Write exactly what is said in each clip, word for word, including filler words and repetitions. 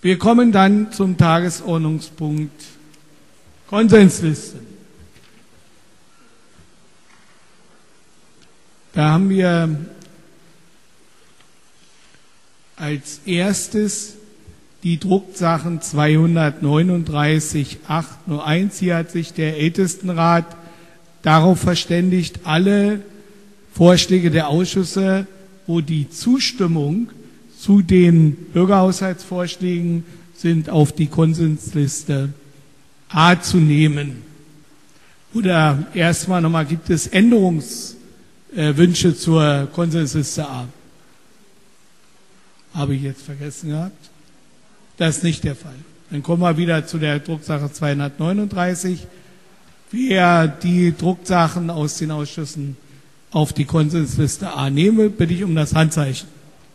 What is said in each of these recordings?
Wir kommen dann zum Tagesordnungspunkt Konsensliste. Da haben wir als erstes die Drucksachen zweihundertneununddreißig achthunderteins. Hier hat sich der Ältestenrat darauf verständigt, alle Vorschläge der Ausschüsse, wo die Zustimmung zu den Bürgerhaushaltsvorschlägen sind, auf die Konsensliste A zu nehmen. Oder erstmal nochmal, gibt es Änderungswünsche zur Konsensliste A? Habe ich jetzt vergessen gehabt? Das ist nicht der Fall. Dann kommen wir wieder zu der Drucksache zweihundertneununddreißig. Wer die Drucksachen aus den Ausschüssen auf die Konsensliste A nehme, bitte ich um das Handzeichen.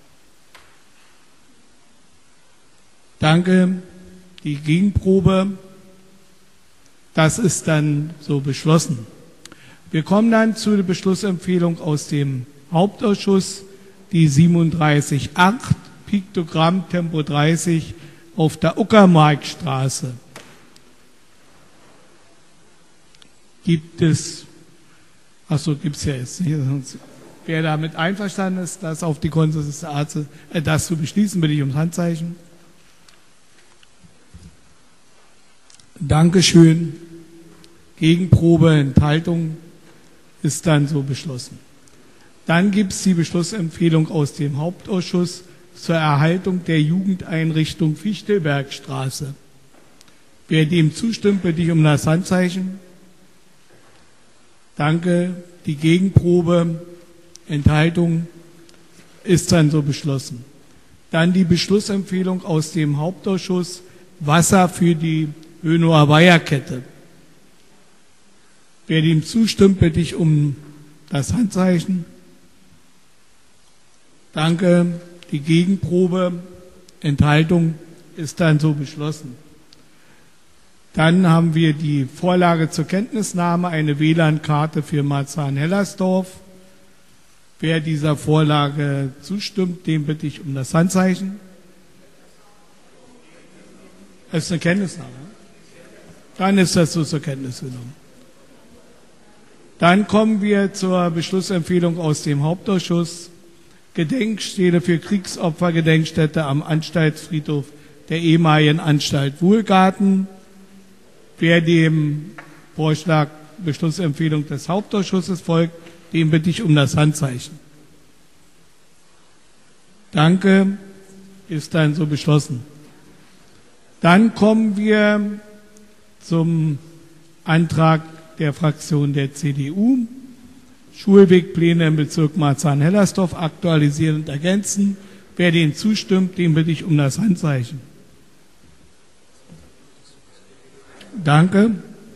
Danke. Die Gegenprobe. Das ist dann so beschlossen. Wir kommen dann zu der Beschlussempfehlung aus dem Hauptausschuss, die siebenunddreißig acht, Piktogramm Tempo dreißig auf der Uckermarkstraße. Gibt es, achso, gibt es ja jetzt nicht. Wer damit einverstanden ist, das auf die Konsensliste A zu, äh, das zu beschließen, bitte ich ums Handzeichen. Dankeschön. Gegenprobe, Enthaltung ist dann so beschlossen. Dann gibt es die Beschlussempfehlung aus dem Hauptausschuss zur Erhaltung der Jugendeinrichtung Fichtelbergstraße. Wer dem zustimmt, bitte ich um das Handzeichen. Danke. Die Gegenprobe, Enthaltung ist dann so beschlossen. Dann die Beschlussempfehlung aus dem Hauptausschuss Wasser für die Hönower Weiherkette. Wer dem zustimmt, bitte ich um das Handzeichen. Danke. Die Gegenprobe, Enthaltung ist dann so beschlossen. Dann haben wir die Vorlage zur Kenntnisnahme, eine W L A N-Karte für Marzahn-Hellersdorf. Wer dieser Vorlage zustimmt, dem bitte ich um das Handzeichen. Das ist eine Kenntnisnahme. Dann ist das so zur Kenntnis genommen. Dann kommen wir zur Beschlussempfehlung aus dem Hauptausschuss. Gedenkstele für Kriegsopfer, Gedenkstätte am Anstaltsfriedhof der ehemaligen Anstalt Wuhlgarten. Wer dem Vorschlag Beschlussempfehlung des Hauptausschusses folgt, dem bitte ich um das Handzeichen. Danke, ist dann so beschlossen. Dann kommen wir zum Antrag der Fraktion der C D U. Schulwegpläne im Bezirk Marzahn-Hellersdorf aktualisieren und ergänzen. Wer den zustimmt, dem bitte ich um das Handzeichen. Danke.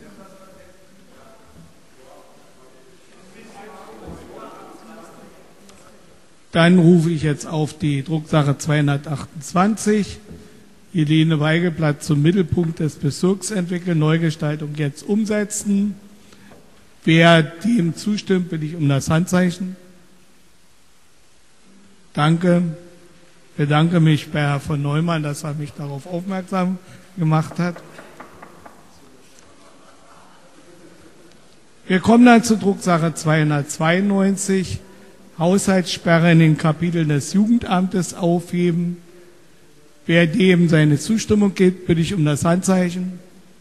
Dann rufe ich jetzt auf die Drucksache zweihundertachtundzwanzig. Helene Weigelblatt zum Mittelpunkt des Bezirks entwickeln, Neugestaltung jetzt umsetzen. Wer dem zustimmt, bitte ich um das Handzeichen. Danke. Ich bedanke mich bei Herrn von Neumann, dass er mich darauf aufmerksam gemacht hat. Wir kommen dann zur Drucksache zweihundertzweiundneunzig. Haushaltssperre in den Kapiteln des Jugendamtes aufheben. Wer dem seine Zustimmung gibt, bitte ich um das Handzeichen.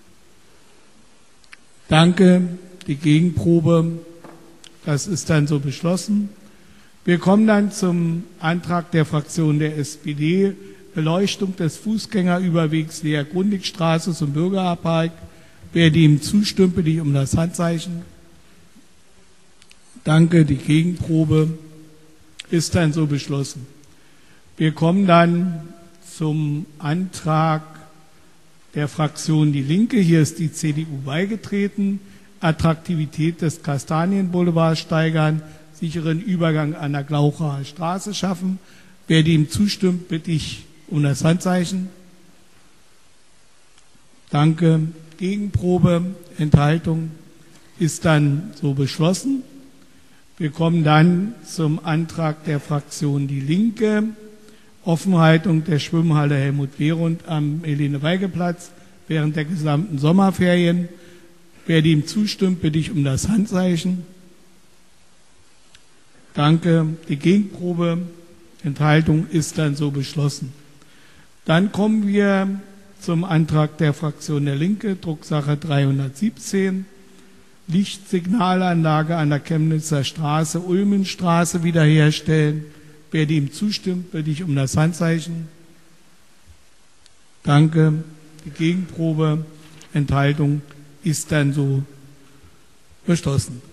Danke. Die Gegenprobe, das ist dann so beschlossen. Wir kommen dann zum Antrag der Fraktion der S P D, Beleuchtung des Fußgängerüberwegs Lea-Grundig-Straße zum Bürgerpark. Wer dem zustimmt, bitte ich um das Handzeichen. Danke, die Gegenprobe ist dann so beschlossen. Wir kommen dann zum Antrag der Fraktion Die Linke. Hier ist die C D U beigetreten. Attraktivität des Kastanienboulevards steigern, sicheren Übergang an der Glauchaer Straße schaffen. Wer dem zustimmt, bitte ich um das Handzeichen. Danke. Gegenprobe, Enthaltung ist dann so beschlossen. Wir kommen dann zum Antrag der Fraktion Die Linke. Offenhaltung der Schwimmhalle Helmut Behrendt am Helene-Weige-Platz während der gesamten Sommerferien. Wer dem zustimmt, bitte ich um das Handzeichen. Danke. Die Gegenprobe, Enthaltung ist dann so beschlossen. Dann kommen wir zum Antrag der Fraktion der Linke, Drucksache dreihundertsiebzehn. Lichtsignalanlage an der Chemnitzer Straße, Ulmenstraße wiederherstellen. Wer dem zustimmt, bitte ich um das Handzeichen. Danke. Die Gegenprobe, Enthaltung ist dann so beschlossen.